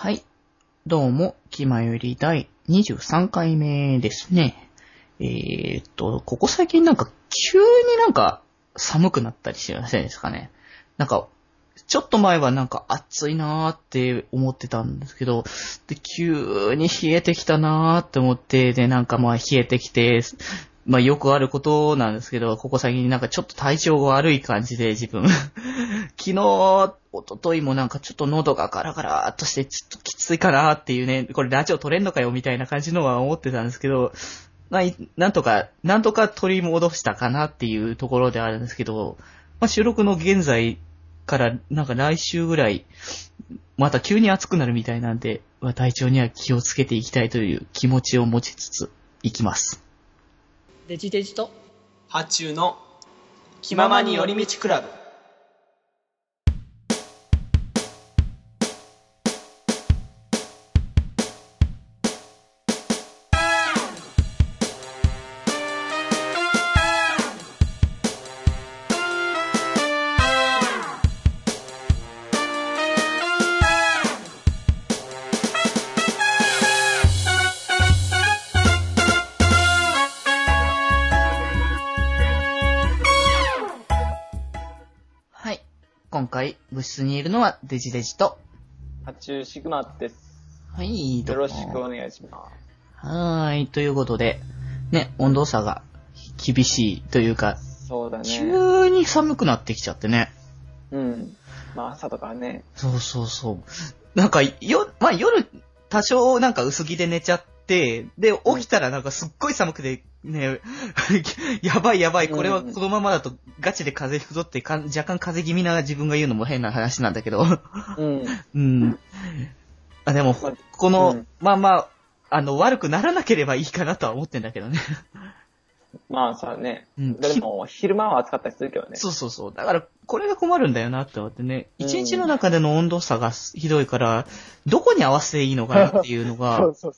はい。どうも、気まより第23回目ですね。ここ最近急に寒くなったりしませんですかね。ちょっと前は暑いなーって思ってたんですけど、で、急に冷えてきたなーって思って、で、冷えてきて、よくあることなんですけど、ここ最近ちょっと体調が悪い感じで自分。昨日、一昨日もちょっと喉がガラガラーっとしてちょっときついかなっていうね、これラジオ撮れんのかよみたいな感じのは思ってたんですけど、なんとか取り戻したかなっていうところであるんですけど、収録の現在から来週ぐらい、また急に暑くなるみたいなんで、体調には気をつけていきたいという気持ちを持ちつついきます。 デジデジと発注の気ままに寄り道クラブ。 今回、部室にいるのはデジデジと、 発注シグマです。 はい、 よろしくお願いします。 ということで、ね、温度差が厳しいというか、 そうだね。 急に寒くなってきちゃってね。 うん。朝とかね。 そう。夜、多少薄着で寝ちゃって、で、起きたらすっごい寒くて、ね、やばい、これはこのままだとガチで風邪ひくぞって若干風邪気味な自分が言うのも変な話なんだけど。うん。でも、この、悪くならなければいいかなとは思ってんだけどね。 そうね。でも、昼間は暑かったりするけどね。 そう。だから、これが困るんだよなって思ってね。一日の中での温度差がひどいから、どこに合わせていいのかなっていうのが、そ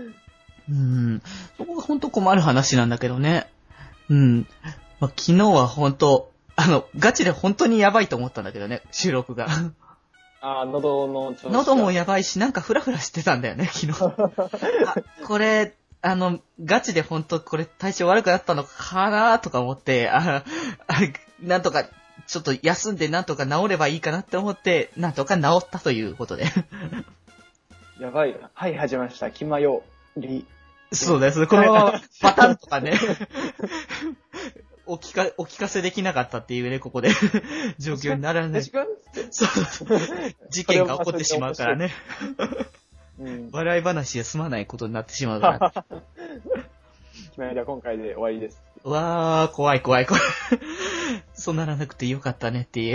こが本当困る話なんだけどね。昨日は本当、ガチで本当にやばいと思ったんだけどね、収録が。 喉の調子。 喉もやばいし、フラフラしてたんだよね、昨日。これ、ガチで本当これ体調悪くなったのかなとか思って、なんとか、ちょっと休んでなんとか治ればいいかなって思って、なんとか治ったということで。 やばいな。はい、始めました。気まより。 そうです。このパターンとかね、お聞かせできなかったっていうね、ここで状況にならない。そう。事件が起こってしまうからね。笑い話で済まないことになってしまうから。 気まよりは今回で終わりです。 わー、怖い。そうならなくてよかったねっていう。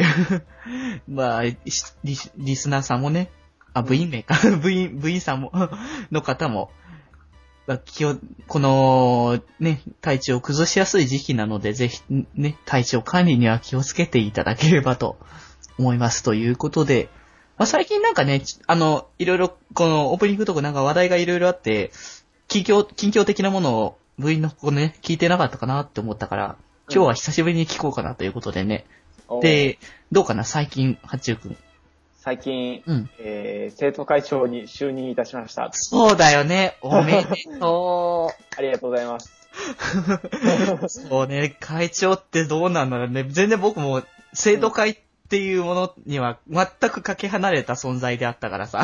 リスナーさんもね、部員名か、部員さんも、の方も、この、ね、体調を崩しやすい時期なので、ぜひ、ね、体調管理には気をつけていただければと思いますということで、最近ね、いろいろ、このオープニングとか話題がいろいろあって、近況的なものを部員のここね、聞いてなかったかなって思ったから、今日は久しぶりに聞こうかなということでね。で、どうかな、最近、八中くん。 最近、生徒会長に就任いたしました。 そうだよね。おめでとう。 ありがとうございます。 そうね、会長ってどうなんだろうね。全然僕も生徒会っていうものには全くかけ離れた存在であったからさ。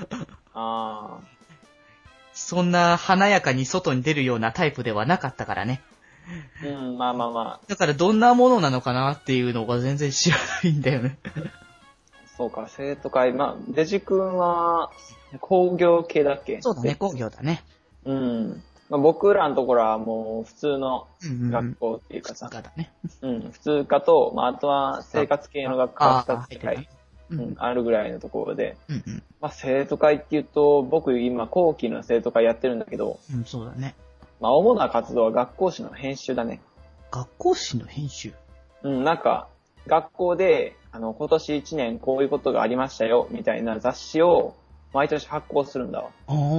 そんな華やかに外に出るようなタイプではなかったからね。だからどんなものなのかなっていうのが全然知らないんだよね。 そうか、生徒会。デジ君は工業系だっけ？ そうだね、工業だね。 僕らのところはもう普通の学校っていうかさ。 普通科だね。 普通科と、あとは生活系の学科が2つくらいあるぐらいのところで。生徒会って言うと、僕今後期の生徒会やってるんだけど。 そうだね。 主な活動は学校誌の編集だね。 学校誌の編集？ 学校で、今年1年こういうことがありましたよ、みたいな雑誌を毎年発行するんだわ。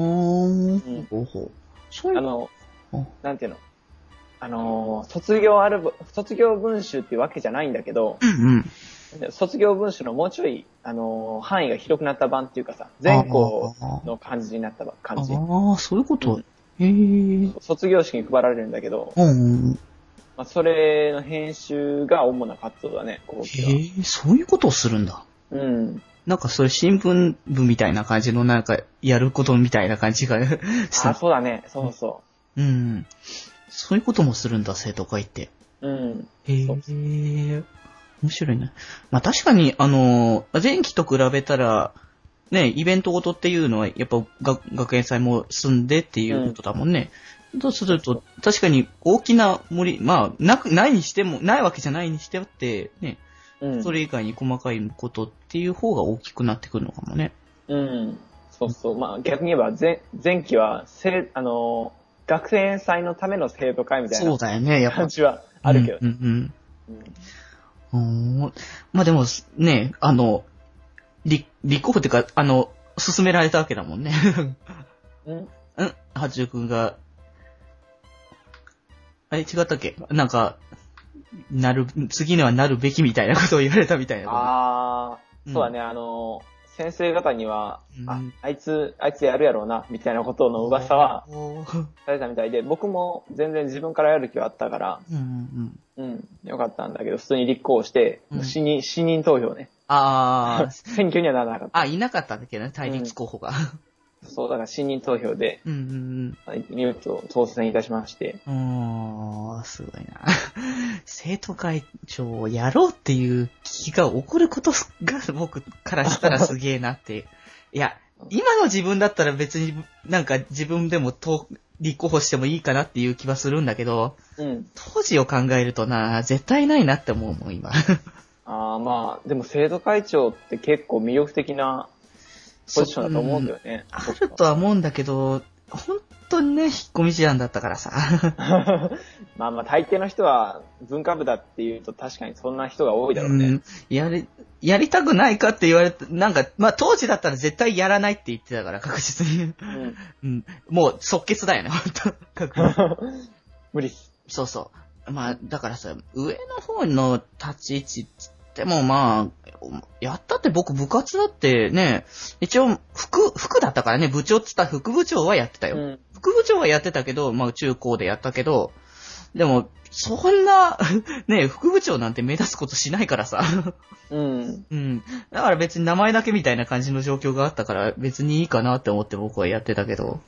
そういうなんていうの？卒業文集っていうわけじゃないんだけど、 卒業文集のもうちょい、範囲が広くなった版っていうかさ、全校の感じになった感じ。 ああ、そういうこと、へえ。 卒業式に配られるんだけど、まあ、それの編集が主な活動だね、こう。 へえ、そういうことをするんだ。 うん。 なんかそういう新聞部みたいな感じのなんかやることみたいな感じがあ、そうだね。そうそう。うん。そういうこともするんだ、生徒会って。 うん。 へえ。面白いね。まあ確かに、前期と比べたら、ね、イベントごとっていうのは、やっぱ学園祭も済んでっていうことだもんね。とすると、確かに大きなまあ、ないにしても、ないわけじゃないにしてって、ね、それ以外に細かいことっていう方が大きくなってくるのかもね。 うん。そうそう。まあ逆に言えば、前期は、学園祭のための生徒会みたいな。 そうだよね、やっぱ。 感じはあるけど。 まあでも、ね、立候補っていうか、進められたわけだもんね。八十くんが、あれ違ったっけなんか、次のはなるべきみたいなことを言われたみたいな。 ああ、そうだね、先生方には、あいつやるやろうな、みたいなことの噂は、されたみたいで、僕も全然自分からやる気はあったから、よかったんだけど、普通に立候補して、死人投票ね。選挙にはならなかった。 いなかったんだけどね、対立候補が。 そう、だから死人投票で、見事当選いたしまして。 すごいな。生徒会長をやろうっていう気が起こることが僕からしたらすげえなって。いや、今の自分だったら別になんか自分でも立候補してもいいかなっていう気はするんだけど、当時を考えるとな、絶対ないなって思うもん、今。 まあ、でも生徒会長って結構魅力的なポジションだと思うんだよね。 あるとは思うんだけど、本当にね、引っ込み思案だったからさ。 まあ大抵の人は文化部だっていうと確かにそんな人が多いだろうね。 やりたくないかって言われて、なんか、まあ当時だったら絶対やらないって言ってたから、確実に。もう即決だよね、本当無理。 そうそう。まあ、だからさ、上の方の立ち位置ってもまあ、やったって僕部活だってね、一応副だったからね、部長って言ったら副部長はやってたよ。副部長はやってたけど、まあ中高でやったけど、でも、そんな、ね、副部長なんて目立つことしないからさ。だから別に名前だけみたいな感じの状況があったから別にいいかなって思って僕はやってたけど。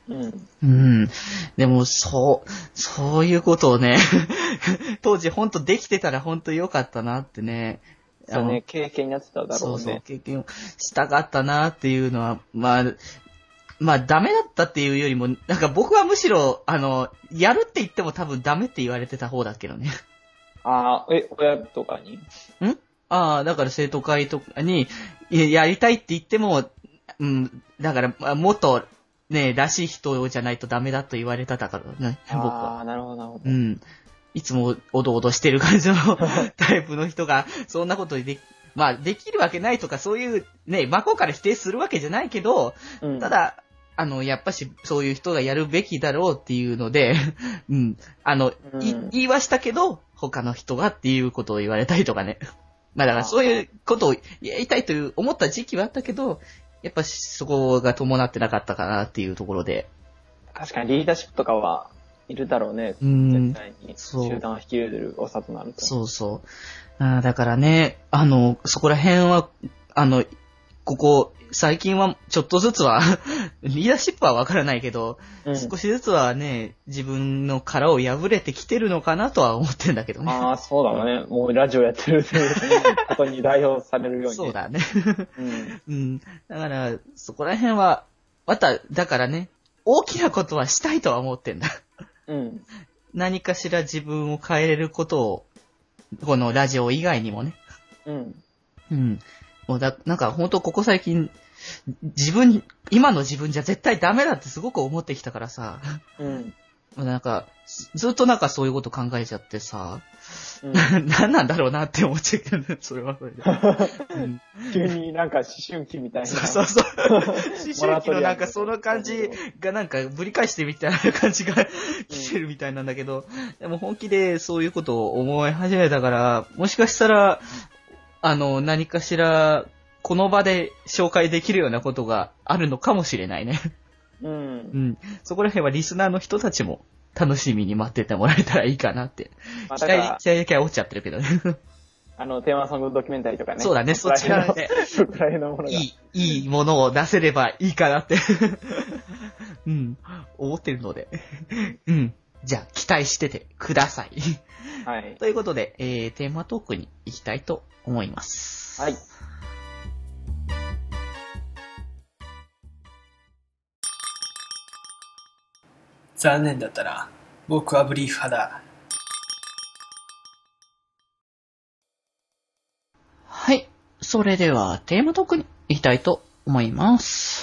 でも、そういうことをね、当時ほんとできてたらほんと良かったなってね。 そうね、経験になってただろうね。 そう、経験をしたかったなっていうのは、まあ、ダメだったっていうよりも、なんか僕はむしろ、やるって言っても多分ダメって言われてた方だけどね。 親とかにだから生徒会とかに、やりたいって言っても、だから、もっと、ね、らしい人じゃないとダメだと言われたからね、僕は。 なるほど、なるほど。 いつもおどおどしてる感じのタイプの人が、そんなことできるわけないとか、そういう、ね、真っ向から否定するわけじゃないけど、ただ、やっぱし、そういう人がやるべきだろうっていうので、言いはしたけど、他の人がっていうことを言われたりとかね。まあだからそういうことをやりたいという思った時期はあったけど、やっぱそこが伴ってなかったかなっていうところで。 確かにリーダーシップとかはいるだろうね。絶対に。集団を引き入れるおさとなると。 そうそう。だからね、そこら辺は、ここ、最近はちょっとずつは、リーダーシップはわからないけど、少しずつはね、自分の殻を破れてきてるのかなとは思ってんだけどね。 そうだね。もうラジオやってるということに代表されるように、ね。 そうだね。だから、そこら辺は、だからね、大きなことはしたいとは思ってんだ。何かしら自分を変えれることを、このラジオ以外にもね。もうなんか本当ここ最近、今の自分じゃ絶対ダメだってすごく思ってきたからさ。なんか、ずっとなんかそういうこと考えちゃってさ、何なんだろうなって思っちゃうけどね、それはそれで。 急になんか思春期みたいな。 そう。思春期のなんかその感じがなんかぶり返してみたいな感じが来てるみたいなんだけど、でも本気でそういうことを思い始めたから、もしかしたら、 何かしら、この場で紹介できるようなことがあるのかもしれないね。 うん。 うん。そこら辺はリスナーの人たちも楽しみに待っててもらえたらいいかなって。 まあ、 期待だけは落ちちゃってるけどね。 テーマソングドキュメンタリーとかね。 そうだね、そちらで。 そこら辺のものが。 いいものを出せればいいかなって。うん。思ってるので。うん。じゃあ、期待しててください。 はい。 ということで、テーマトークに行きたいと思います。 はい。 残念だったな。僕はブリーフ派だ。 はい。それでは、テーマトークに行きたいと思います。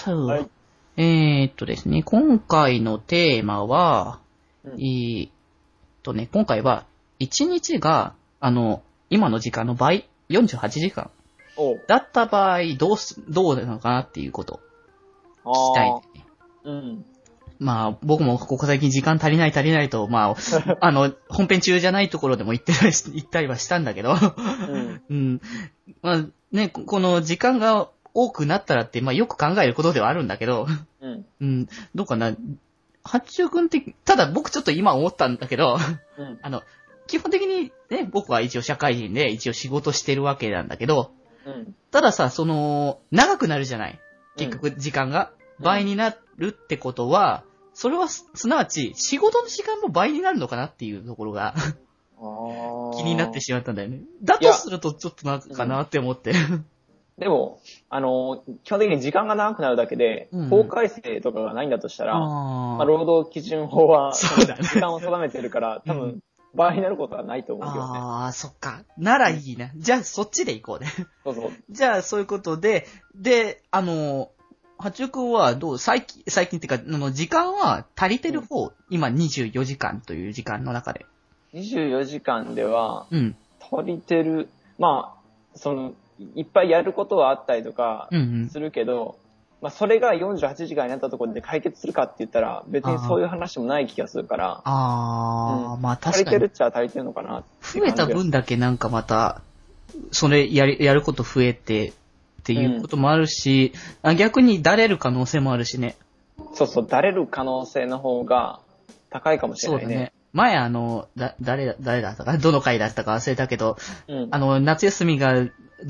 はい。 ですね、今回のテーマは、今回は、1日が、今の時間の倍、48時間。だった場合、どうなのかなっていうことを聞きたい、ね。 うん。 まあ、僕もここ最近時間足りないと、まあ、本編中じゃないところでも言ったりはしたんだけど、うん。まあね、この時間が多くなったらって、まあよく考えることではあるんだけど、うん。どうかな、八中君って、ただ僕ちょっと今思ったんだけど、基本的にね、僕は一応社会人で一応仕事してるわけなんだけど、たださ、長くなるじゃない。結局時間が倍になるってことは、それはすなわち仕事の時間も倍になるのかなっていうところが気になってしまったんだよね。だとするとちょっとなんかなって思って。 でも、基本的に時間が長くなるだけで、法改正とかがないんだとしたら、まあ、労働基準法は、時間を定めてるから、多分、倍になることはないと思うけどね。 ああ、そっか。ならいいな。じゃあ、そっちで行こうね。 そうそう。 じゃあ、そういうことで、八中君は最近っていうか、時間は足りてる方、今24時間という時間の中で。 24時間では、足りてる。まあ、いっぱいやることはあったりとか、するけど、まあ、それが48時間になったところで解決するかって言ったら、別にそういう話もない気がするから、 まあ確かに。 足りてるっちゃ足りてるのかなって増えた分だけなんかまた、それやること増えてっていうこともあるし、逆にだれる可能性もあるしね。 そうそう、だれる可能性の方が高いかもしれないね。そうだね。 前誰だったかどの回だったか忘れたけど、夏休みが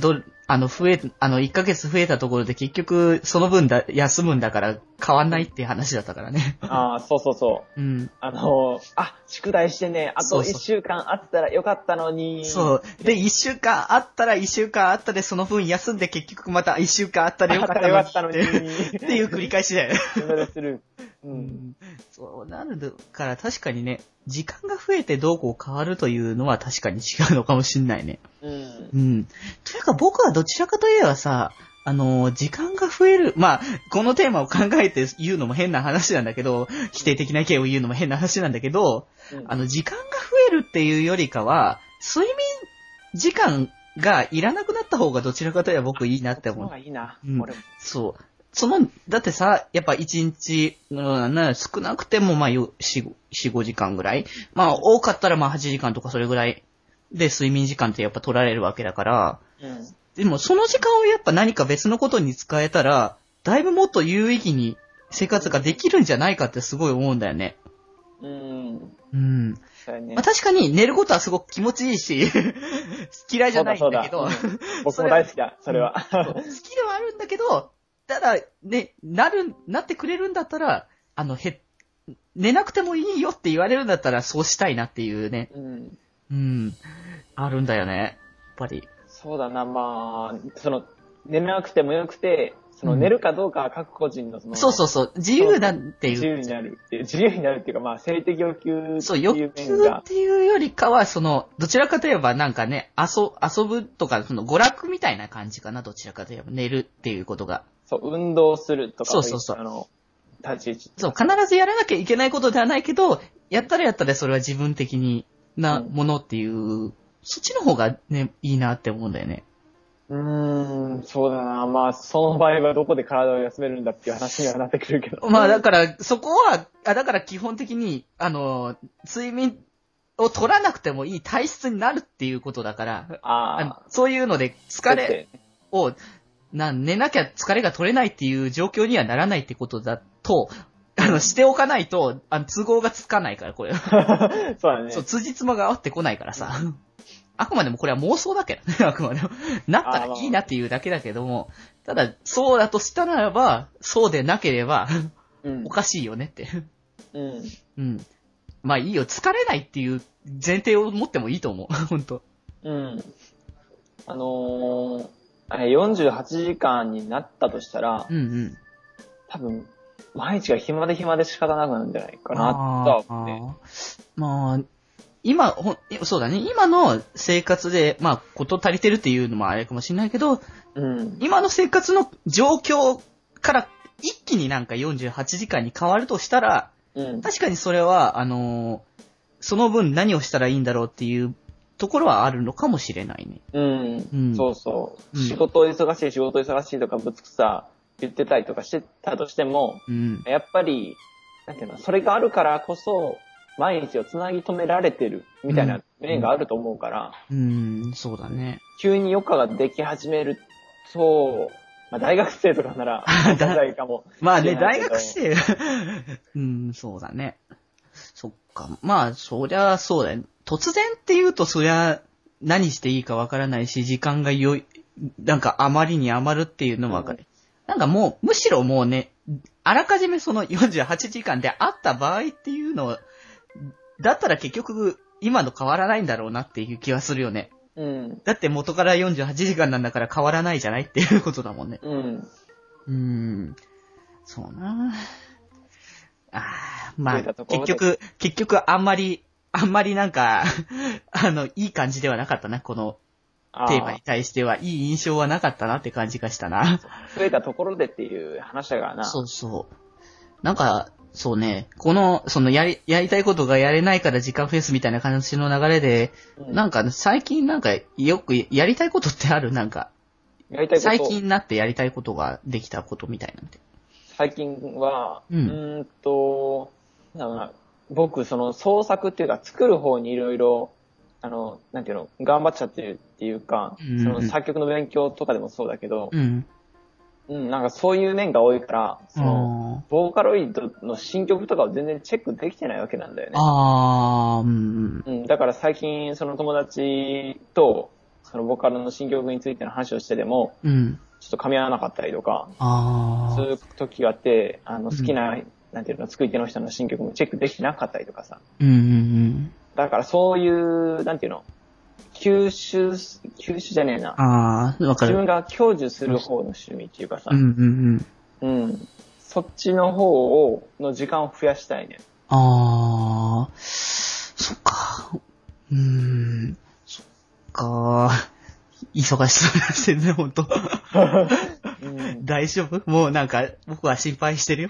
1ヶ月増えたところで結局、その分休むんだから変わんないっていう話だったからね。 ああ、そうそうそう。宿題してね、あと1週間あったらよかったのに。 そう。で、1週間あったら1週間あったで、その分休んで結局また1週間あったらよかったのに。っていう繰り返しだよね。 する。 そうなるから確かにね、時間が増えてどうこう変わるというのは確かに違うのかもしんないね。というか僕はどちらかといえばさ、時間が増える、まあ、このテーマを考えて言うのも変な話なんだけど、否定的な意見を言うのも変な話なんだけど、時間が増えるっていうよりかは、睡眠時間がいらなくなった方がどちらかといえば僕いいなって思う。 その方がいいな、俺も。 そう。だってさ、やっぱ1日、少なくてもまあ4、5時間ぐらい。まあ多かったらまあ8時間とかそれぐらいで睡眠時間ってやっぱ取られるわけだから、でもその時間をやっぱ何か別のことに使えたら、だいぶもっと有意義に生活ができるんじゃないかってすごい思うんだよね。まあ、確かに寝ることはすごく気持ちいいし、嫌いじゃないんだけど。 僕も大好きだ、それは。 好きではあるんだけど、ただ、ね、なってくれるんだったら、寝なくてもいいよって言われるんだったらそうしたいなっていうね。あるんだよね。やっぱり。 そうだな、まあ、寝なくてもよくて、寝るかどうかは各個人のそう、自由だっていう。 自由になるっていうか、まあ、性的欲求っていう面が。 そう、欲求っていうよりかは、どちらかといえばなんかね、遊ぶとか、娯楽みたいな感じかな、どちらかといえば。寝るっていうことが。 そう、運動するとか。 そう。 立ち位置。 そう、必ずやらなきゃいけないことではないけど、やったらそれは自分的なものっていう、そっちの方がね、いいなって思うんだよね。 そうだな。まあ、その場合はどこで体を休めるんだっていう話にはなってくるけど。 まあ、だから、そこは、だから基本的に、睡眠を取らなくてもいい体質になるっていうことだから、そういうので疲れを、寝なきゃ疲れが取れないっていう状況にはならないってことだと、しておかないと、都合がつかないから、これ。 そうだね。 そう、辻褄が合ってこないからさ。あくまでもこれは妄想だけどね、あくまでも。なったらいいなっていうだけだけども、ただ、そうだとしたならば、そうでなければ、おかしいよねって。うん。まあいいよ、疲れないっていう前提を持ってもいいと思う、ほんと。 48時間になったとしたら、多分、毎日が暇で仕方なくなるんじゃないかな、とは思って。 まあ、そうだね。今の生活で、まあ、こと足りてるっていうのもあれかもしれないけど、今の生活の状況から一気になんか48時間に変わるとしたら、確かにそれは、その分何をしたらいいんだろうっていうところはあるのかもしれないね。 そうそう。仕事忙しいとかぶつくさ言ってたりとかしてたとしても、やっぱり、なんていうの、それがあるからこそ、毎日をつなぎ止められてるみたいな面があると思うから。 そうだね。 急に余暇ができ始めると、まあ大学生とかなら、大かも。 まあね、大学生。そうだね。そっか。まあ、そりゃそうだよ。突然って言うと、そりゃ、何していいかわからないし、時間がなんかあまりに余るっていうのもわかる。なんかもう、むしろもうね、あらかじめその48時間であった場合っていうのを、だったら結局、今の変わらないんだろうなっていう気はするよね。だって元から48時間なんだから変わらないじゃないっていうことだもんね。そうなまあ、結局あんまりなんか、いい感じではなかったな、このテーマに対しては。いい印象はなかったなって感じがしたな。 増えたところでっていう話だからな。 そうそう。なんか、そうね、やりたいことがやれないから時間フェスみたいな感じの流れで、なんか最近なんかよくやりたいことってある？なんか、最近になってやりたいことができたことみたいなんて。 最近は、なんだろうな、僕、その創作っていうか作る方にいろいろ、なんていうの、頑張っちゃってるっていうか、その作曲の勉強とかでもそうだけど、なんかそういう面が多いから、その、ボーカロイドの新曲とかを全然チェックできてないわけなんだよね。だから最近、その友達と、そのボーカルの新曲についての話をしてでも、ちょっと噛み合わなかったりとか、そういう時があって、好きな、なんていうの、作り手の人の新曲もチェックできてなかったりとかさ。だからそういう、なんていうの、吸収じゃねえな。 わかる。 自分が享受する方の趣味っていうかさ。そっちの方の時間を増やしたいね。 そっか。そっか。忙しそうですよね、ほんと。大丈夫？もうなんか、僕は心配してるよ。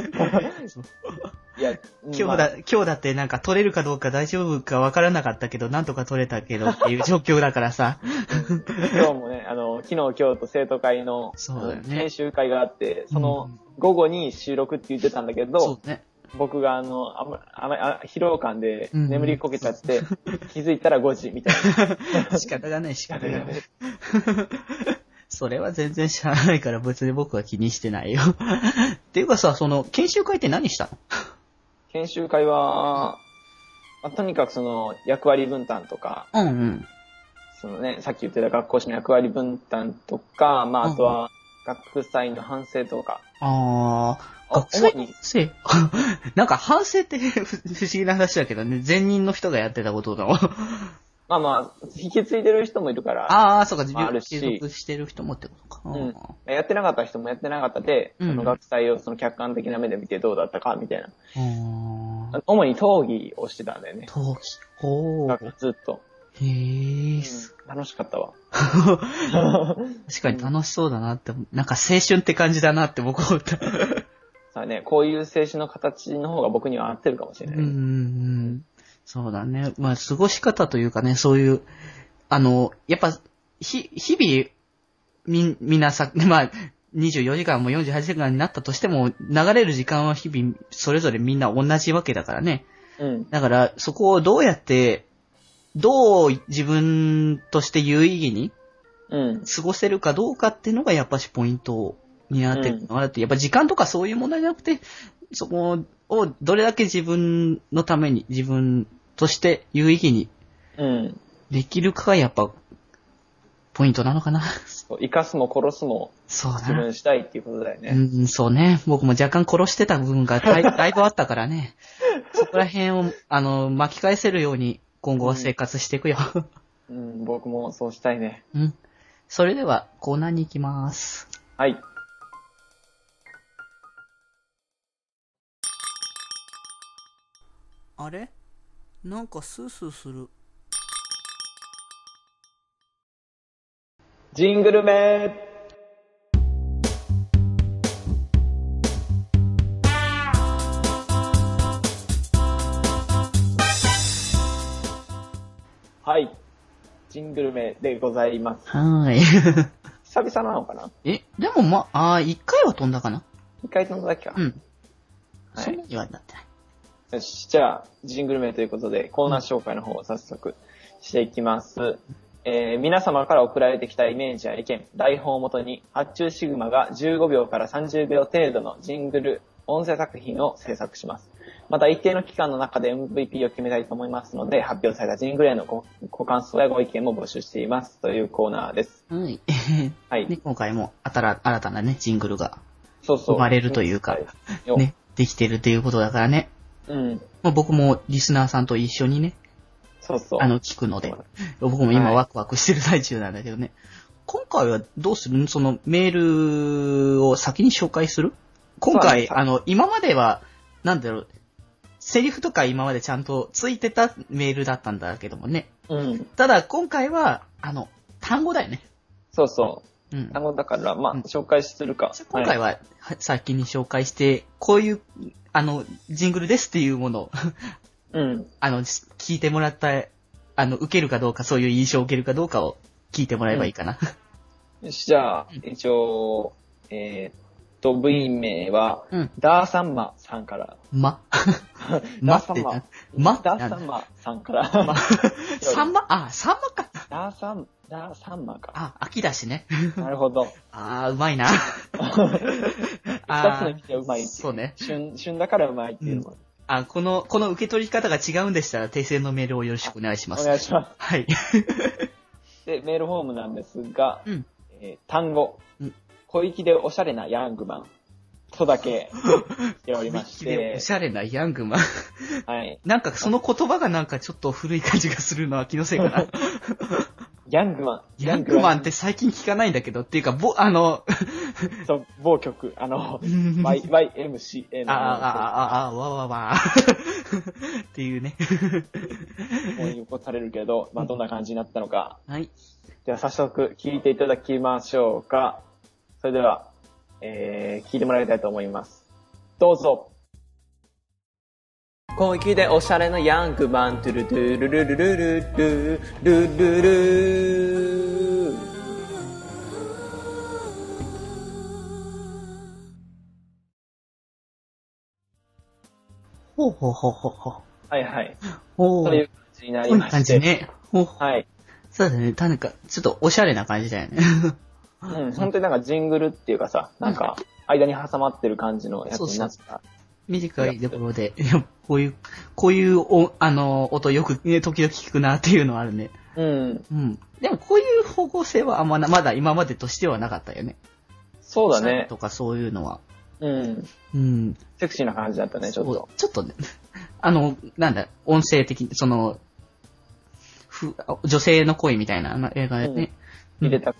いや、今日だってなんか撮れるかどうか大丈夫かわからなかったけど、なんとか撮れたけどっていう状況だからさ。 今日もね、昨日今日と生徒会の、研修会があって、その午後に収録って言ってたんだけど、僕が疲労感で眠りこけちゃって、気づいたら5時みたいな。仕方がない。それは全然知らないから別に僕は気にしてないよ。っていうかさ、その、研修会って何したの？ 研修会は、とにかくその、役割分担とか、そのね、さっき言ってた学校史の役割分担とか、まあ、あとは、学祭の反省とか。 学祭の反省なんか反省って不思議な話だけどね、前任の人がやってたことだもん。 まあまあ、引き継いでる人もいるから。 そうか、自分で継続してる人もってことか。 やってなかった人もやってなかったで、その学祭をその客観的な目で見てどうだったか、みたいな。主に討議をしてたんだよね。 討議ずっと。楽しかったわ。 確かに楽しそうだなって、なんか青春って感じだなって僕は思った。 さあね、こういう青春の形の方が僕には合ってるかもしれない。 そうだね。まあ、過ごし方というかね、そういう、やっぱ、日々、みんなさ、まあ、24時間も48時間になったとしても、流れる時間は日々、それぞれみんな同じわけだからね。 うん。 だから、そこをどうやって、どう自分として有意義に過ごせるかどうかっていうのがやっぱしポイントになってるのかなって、やっぱ時間とかそういう問題じゃなくて、そこをどれだけ自分のために、自分として有意義にできるかがやっぱポイントなのかな。 生かすも殺すも自分したいっていうことだよね。 うん、そうね。僕も若干殺してた部分がだいぶあったからね。そこら辺を、巻き返せるように今後は生活していくよ。 うん、僕もそうしたいね。 うん。それではコーナーに行きます。 はい。 あれ？なんかスースーする。 ジングルメはい。ジングルメでございます。 はい。 久々なのかな？ でも一回は飛んだかな？ 一回飛んだだけか。 うん。 はい。 そんなにはなってない。 よし、じゃあ、ジングルメということで、コーナー紹介の方を早速していきます。皆様から送られてきたイメージや意見、台本をもとに、発注シグマが15秒から30秒程度のジングル、音声作品を制作します。また一定の期間の中で MVP を決めたいと思いますので、発表されたジングルへのご感想やご意見も募集していますというコーナーです。 はい。 はい。 で、今回も新たなね、ジングルがそう生まれるというか、ね、できてるということだからね。 うん。 まあ、僕もリスナーさんと一緒にね、聞くので、僕も今ワクワクしてる最中なんだけどね。今回はどうする？そのメールを先に紹介する？今回、今までは、なんだろう、セリフとか今までちゃんとついてたメールだったんだけどもね。 うん。 ただ今回は、単語だよね。 そうそう。 うん。 単語だから、まあ、紹介するか。 今回は、先に紹介して、こういう、ジングルですっていうものを、 うん。 聞いてもらった、受けるかどうか、そういう印象を受けるかどうかを聞いてもらえばいいかな。 よし、じゃあ、一応、部員名は、ダーサンマさんから。 ダーサンマさんから。 サンマか。 ダーサンマか。 あ、秋だしね。 なるほど。 うまいな。 二つの意味でうまい。 そうね。 旬だからうまいっていうの。 この受け取り方が違うんでしたら、訂正のメールをよろしくお願いします。 お願いします。 はい。 で、メールフォームなんですが、単語、小粋でおしゃれなヤングマンとだけしておりまして。小粋でおしゃれなヤングマン。 はい。 なんかその言葉がなんかちょっと古い感じがするのは気のせいかな。 ヤングマン。 ヤングマンって最近聞かないんだけど、っていうか、 そう、某曲、YMCA の。 わっていうね。 こういうことされるけど、まあ、どんな感じになったのか。 はい。 では早速聞いていただきましょうか。それでは、聞いてもらいたいと思います。どうぞ。小粋でおしゃれなヤングマン、トゥルトゥルルルルルルルルルル。 ほう。 はいはい。 そういう感じになりまして。 感じね。 はい。 そうだね。なんか、ちょっとおしゃれな感じだよね。 うん、本当になんかジングルっていうかさ、なんか、間に挟まってる感じのやつになった。 短いところで、こういう音よくね、時々聞くなっていうのはあるね。 うん。 でもこういう方向性はまだ今までとしてはなかったよね。 そうだね。 とかそういうのは。 セクシーな感じだったね、ちょっと。 ちょっとね、音声的に、女性の声みたいな映画でね。 入れた。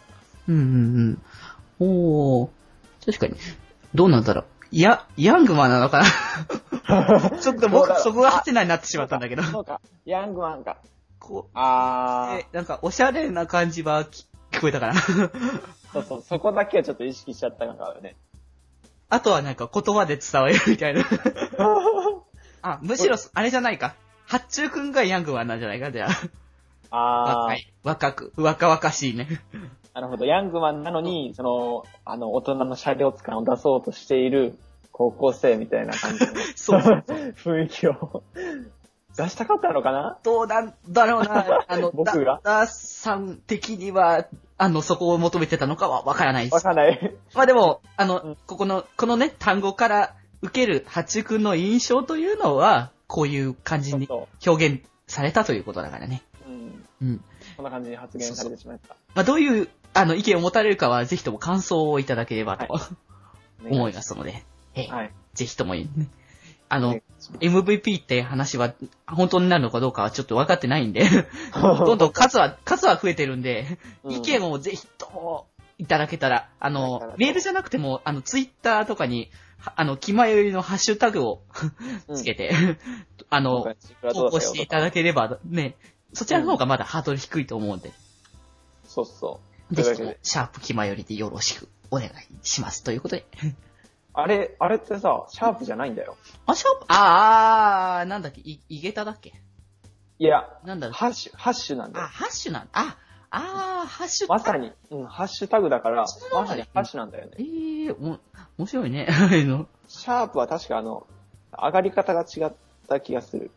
確かに。どうなんだろう。ヤングマンなのかなちょっと僕、そこがハテナになってしまったんだけど。 そうか。ヤングマンか。 なんか、おしゃれな感じは聞こえたから。 そう、そこだけはちょっと意識しちゃったからね。 あとはなんか言葉で伝わるみたいな。むしろ、あれじゃないか。八中くんがヤングマンなんじゃないか、じゃあ。若々しいね。 なるほど。ヤングマンなのに、大人の車両感を出そうとしている高校生みたいな感じのそう。 雰囲気を出したかったのかな？ どうなんだろうな。 僕がダーさん的には、そこを求めてたのかはわからないです。 わからない。 まあでも、このね、単語から受ける八中くんの印象というのは、こういう感じに表現されたということだからね。 うん。こんな感じに発言されてしまった。 まあどういう、意見を持たれるかは、ぜひとも感想をいただければと、思いますので、ぜひとも、ね、MVP って話は本当になるのかどうかはちょっと分かってないんで、どんどん数は増えてるんで、意見をぜひともいただけたら、メールじゃなくても、ツイッターとかに、気まよりのハッシュタグをつけて、投稿していただければね、そちらの方がまだハードル低いと思うんで。 そうそう。 ぜひとも、シャープ気まよりでよろしくお願いします。ということで。 あれってさ、シャープじゃないんだよ。 シャープなんだっけ、イゲタだっけ？ いや、 なんだろう。 ハッシュなんだよ。 ハッシュなんだ。ハッシュまさに、ハッシュタグだから、まさにハッシュなんだよね。 面白いね。 シャープは確か上がり方が違った気がする。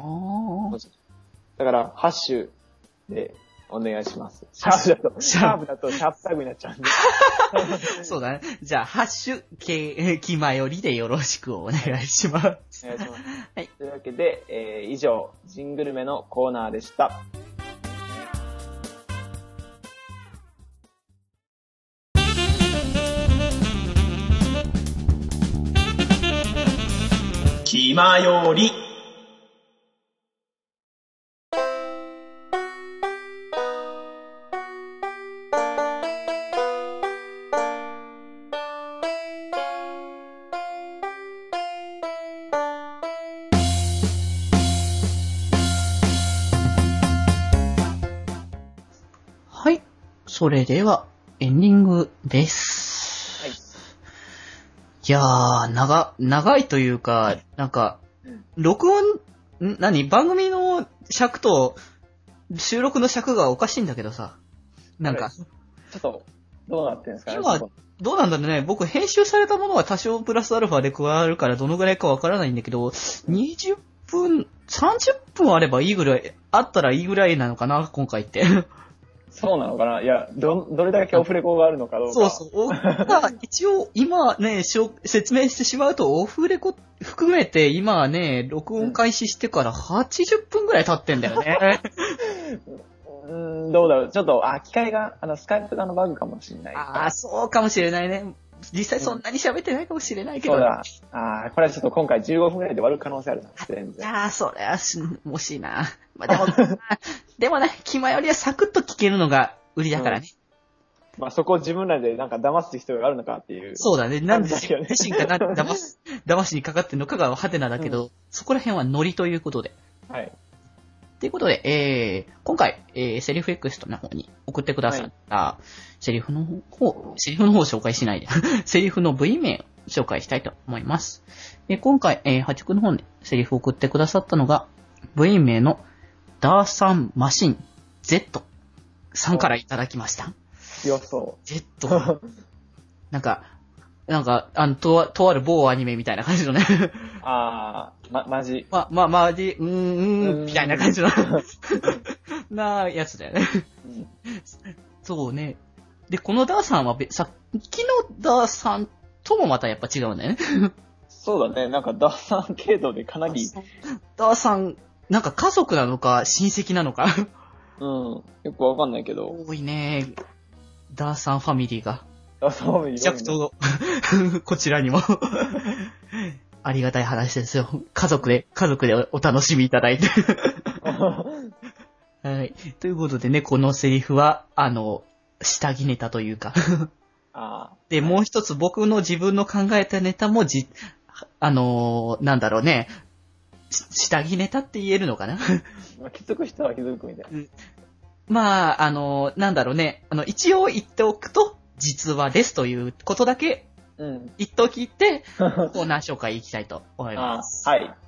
だから、ハッシュでお願いします。シャープだとシャープタグになっちゃうんで。 そうだね。じゃあ、ハッシュ、気まよりでよろしくお願いします。 お願いします。はい。というわけで、以上、ジングルメのコーナーでした。気まより。 はい。それでは、エンディングです。はい。いやー、長いというか、なんか、番組の尺と収録の尺がおかしいんだけどさ。なんか。 ちょっと、どうなってんですかね。 今、どうなんだろうね。僕、編集されたものは多少プラスアルファで加わるからどのぐらいかわからないんだけど、20分、30分あればいいぐらい、あったらいいぐらいなのかな、今回って。 そうなのかな。いや、どれだけオフレコがあるのかどうか。 そう。一応、今ね、説明してしまうと、オフレコ含めて、今はね、録音開始してから80分ぐらい経ってんだよね。 どうだろう。ちょっと、機械が、スカイプ側のバグかもしれない。 そうかもしれないね。実際そんなに喋ってないかもしれないけど。 そうだ。これはちょっと今回15分ぐらいで終わる可能性あるな。全然。 それは惜しいな。まあ、でもね、気まよりはサクッと聞けるのが売りだからね。 まあそこを自分らでなんか騙す必要があるのかっていう。 そうだね。なんで自身が騙しにかかってるのかがハテナだけど、そこら辺はノリということで。 はい。 ということで、今回、セリフエクストの方に送ってくださった、セリフの方を紹介しないで、セリフの部位名を紹介したいと思います。今回、八くの方でセリフを送ってくださったのが、部位名のダーサンマシン Z さんからいただきました。 強そう。 Z。なんか、とある某アニメみたいな感じのね。 マジ。 マジ、みたいな感じのなやつだよね。そうね。で、このダーさんはさっきのダーさんともまたやっぱ違うんだよね。 そうだね。なんかダーさん程度でかなり。 ダーさん、なんか家族なのか親戚なのか。 よくわかんないけど。 多いね。ダーさんファミリーが。 めちゃくちゃこちらにもありがたい話ですよ。家族でお楽しみいただいてはい。ということでね、このセリフは、下着ネタというかで、もう一つ僕の自分の考えたネタもなんだろうね、下着ネタって言えるのかな気づく人は気づくみたいな。 まあ、なんだろうね、一応言っておくと、実話ですということだけ、言っておきて、コーナー紹介いきたいと思います。 はい。 はい。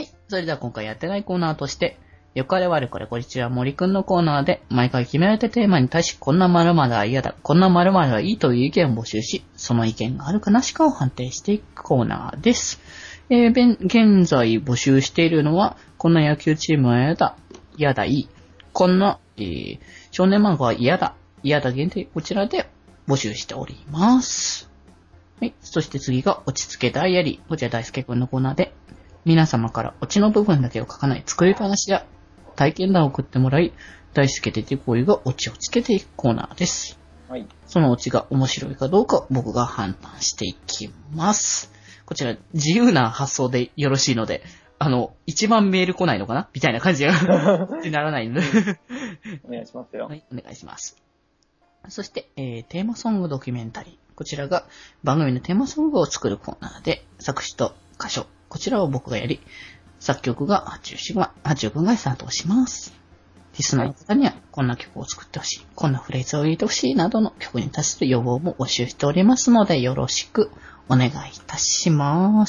それでは今回やってないコーナーとして、よかれ悪かれこんにちは森くんのコーナーで、毎回決められたテーマに対し、こんな〇〇は嫌だ、こんな〇〇はいいという意見を募集し、その意見があるかなしかを判定していくコーナーです。 現在募集しているのは、こんな野球チームは嫌だいい。こんな、少年漫画は嫌だ限定、こちらで募集しております。はい。そして次が、落ち着けダイアリー。こちら大輔くんのコーナーで、皆様からオチの部分だけを書かない作り話や体験談を送ってもらい、大輔出てこいがオチをつけていくコーナーです。 はい。 そのオチが面白いかどうか僕が判断していきます。こちら自由な発想でよろしいので、一番メール来ないのかなみたいな感じがってならないのでお願いしますよ。 はい、お願いします。そして、テーマソングドキュメンタリー。こちらが番組のテーマソングを作るコーナーで、作詞と歌唱。こちらを僕がやり、作曲が八中くんが担当します。リスナーの方には、こんな曲を作ってほしい、こんなフレーズを入れてほしいなどの曲に対する要望も募集しておりますので、よろしくお願いいたします。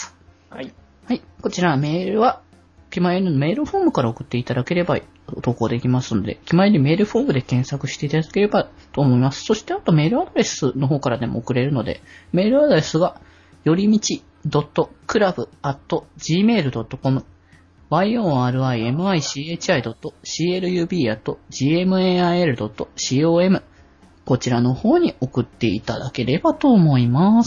はい。 はい。こちらメールは、気前のメールフォームから送っていただければ投稿できますので、気前にメールフォームで検索していただければと思います。そしてあとメールアドレスの方からでも送れるので、メールアドレスが、よりみち.club@gmail.com yorimichi.club@gmail.com こちらの方に送っていただければと思います。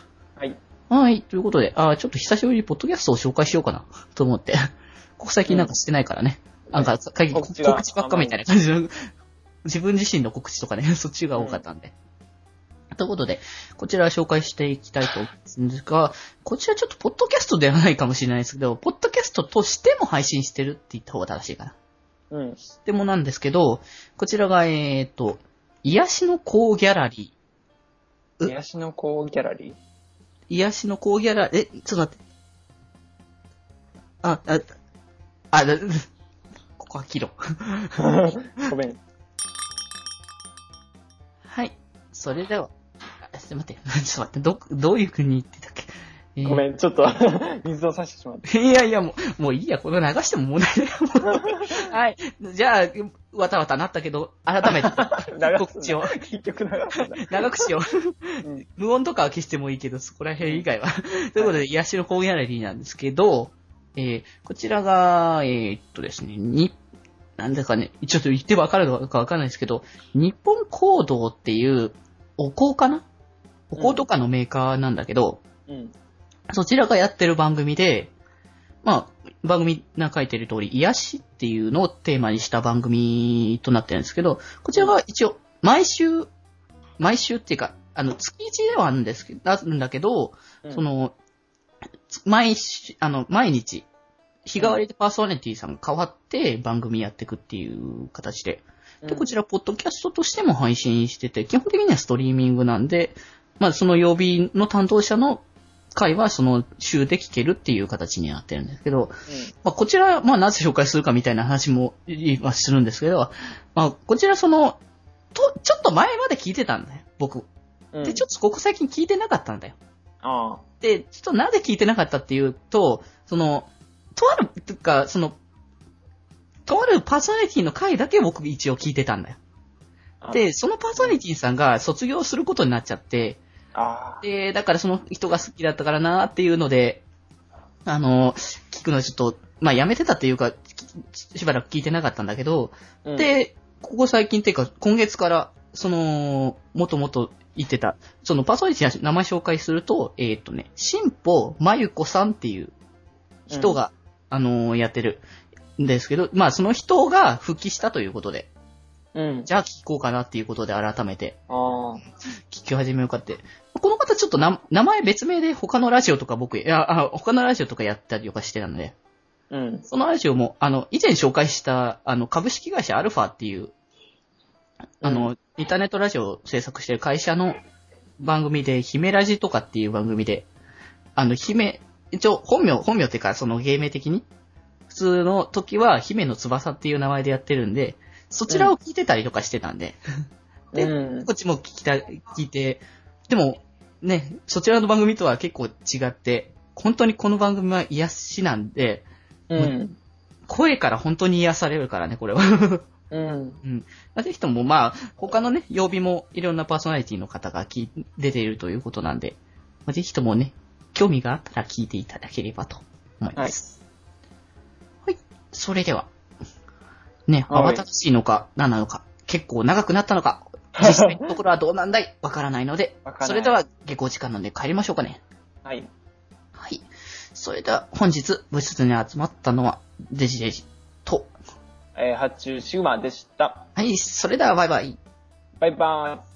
はい。 はい。ということで、ちょっと久しぶりにポッドキャストを紹介しようかなと思って。ここ最近なんかしてないからね。なんか、告知ばっかみたいな感じの、自分自身の告知とかね、そっちが多かったんで。ということで、こちら紹介していきたいと思うんですが、こちらちょっとポッドキャストではないかもしれないですけど、ポッドキャストとしても配信してるって言った方が正しいかな。 うん。 でもなんですけど、こちらが、癒しのコーギャラリー。癒しのコーギャラリー癒しのコーギャラリー、ちょっと待って。ここは切ろう。 ごめん。 はい。それでは、ちょっと待って、どういう国に行ってたっけ、 ごめん、ちょっと、水を差してしまった。 いや、もういいや、これ流しても問題ない。はい。じゃあ、わたわたなったけど、改めて、告知を。 結局長くしよう。無音とかは消してもいいけど、そこら辺以外は。ということで、癒しのコーギャラリーなんですけど、こちらが、ですね、なんだかね、ちょっと言ってわかるのかわかんないですけど、日本行動っていう、お香かな、お香とかのメーカーなんだけど、そちらがやってる番組で、番組が書いてる通り、癒しっていうのをテーマにした番組となってるんですけど、こちらが一応、毎週っていうか、月1ではあるんだけど、毎日、日替わりでパーソナリティさんが変わって番組やっていくっていう形で。で、こちら、ポッドキャストとしても配信してて、基本的にはストリーミングなんで、その曜日の担当者の回はその週で聞けるっていう形になってるんですけど、こちら、なぜ紹介するかみたいな話も今するんですけど、こちらちょっと前まで聞いてたんだよ、僕。で、ちょっとここ最近聞いてなかったんだよ。で、ちょっとなぜ聞いてなかったっていうと、とあるパーソナリティの回だけ僕一応聞いてたんだよ。で、そのパーソナリティさんが卒業することになっちゃって、で、だからその人が好きだったからなーっていうので、聞くのちょっと、やめてたっていうか、しばらく聞いてなかったんだけど、で、ここ最近っていうか、今月から、もともと言ってた、そのパーソナリティの名前紹介すると、新保まゆこさんっていう人が、やってるんですけど、その人が復帰したということで、じゃあ聞こうかなっていうことで改めて、聞き始めようかって。この方ちょっと名前別名で他のラジオとか他のラジオとかやったりとかしてたので、そのラジオも、以前紹介した、株式会社アルファっていう、インターネットラジオを制作している会社の番組で、姫ラジとかっていう番組で、一応本名っていうか、その芸名的に、普通の時は姫の翼っていう名前でやってるんで、そちらを聞いてたりとかしてたんで、で、こっちも聞いて、でも、ね、そちらの番組とは結構違って、本当にこの番組は癒しなんで、声から本当に癒されるからね、これは。ぜひとも他のね、曜日もいろんなパーソナリティの方が出ているということなんで、ぜひともね、 興味があったら聞いていただければと思います。はい。それでは、ね、慌ただしいのか何なのか、結構長くなったのか、実際のところはどうなんだいわからないので、それでは下校時間なので帰りましょうかね。 はい。 はい。それでは本日部室に集まったのはデジデジと、 発注シグマでした。 はい、それではバイバイ。 バイバイ。